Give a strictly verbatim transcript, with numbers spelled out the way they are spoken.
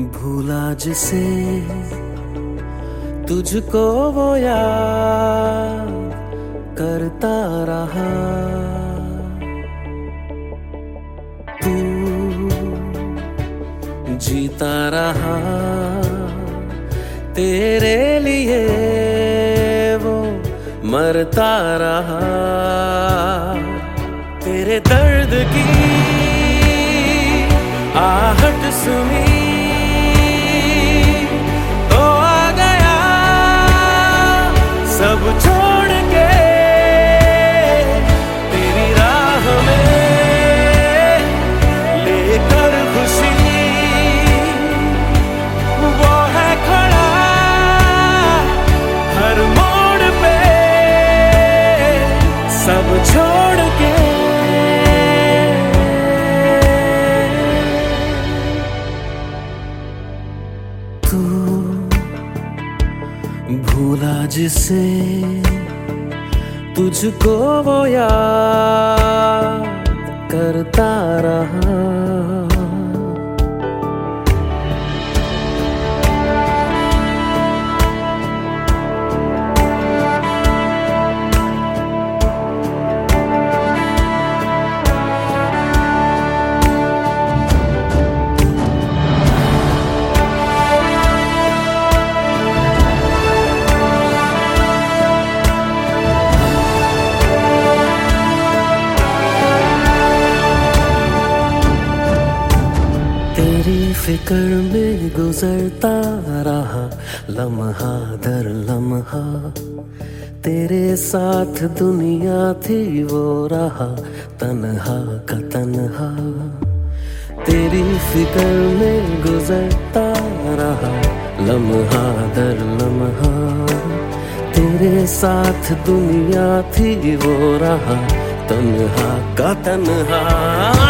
भूला जिसे तुझको वो याद करता रहा। तू जीता रहा, तेरे लिए वो मरता रहा। तेरे दर्द की आहट सुनी तो आ गया सब छोड़ के तेरी राह में, लेकर खुशी वो है खड़ा हर मोड़ पे सब छोड़ के। भूला जिसे तुझको वो याद करता रहा। तेरी फिक्र में गुजरता रहा लम्हा दर लम्हा। तेरे साथ दुनिया थी वो रहा तन्हा का तन्हा। तेरी फिक्र में गुजरता रहा लम्हा दर लम्हा। तेरे साथ दुनिया थी वो रहा तन्हा का तन्हा।